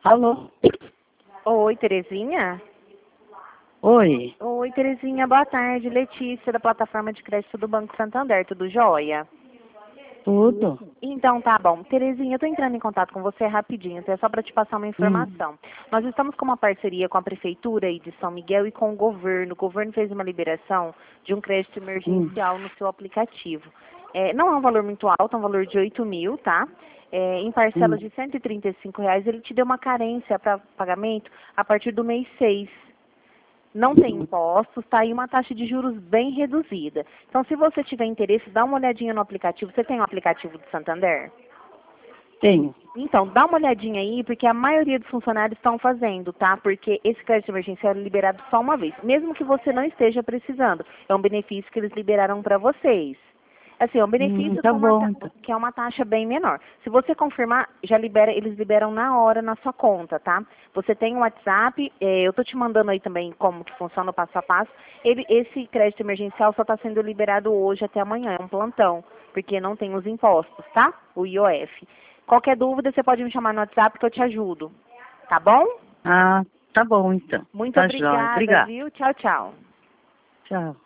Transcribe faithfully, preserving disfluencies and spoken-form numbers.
Alô? Oi, Terezinha? Oi, Oi, Terezinha, boa tarde. Letícia, da plataforma de crédito do Banco Santander, tudo jóia? tudo? Então, tá bom. Terezinha, eu tô entrando em contato com você rapidinho, é só para te passar uma Hum, informação. Nós estamos com uma parceria com a Prefeitura aí de São Miguel e com o governo. O governo fez uma liberação de um crédito hum, emergencial no seu aplicativo. É, não é um valor muito alto, é um valor de oito mil, tá? É, em hum. parcelas de cento e trinta e cinco reais, ele te deu uma carência para pagamento a partir do mês seis. Não tem impostos, tá aí uma taxa de juros bem reduzida. Então, se você tiver interesse, dá uma olhadinha no aplicativo. Você tem o aplicativo do Santander? Tenho. Então, dá uma olhadinha aí, porque a maioria dos funcionários estão fazendo, tá? Porque esse crédito emergencial é liberado só uma vez, mesmo que você não esteja precisando. É um benefício que eles liberaram para vocês. Assim, é um Hum, benefício tá com uma bom, ta- então. que é uma taxa bem menor. Se você confirmar, já libera, eles liberam na hora na sua conta, tá? Você tem um WhatsApp, eh, eu tô te mandando aí também como que funciona o passo a passo. Ele, esse crédito emergencial só está sendo liberado hoje até amanhã, é um plantão, porque não tem os impostos, tá? O I O F. Qualquer dúvida, você pode me chamar no WhatsApp que eu te ajudo. Tá bom? Ah, tá bom, então. Muito Tá jóia. obrigada, Obrigada. viu? Tchau, tchau. Tchau.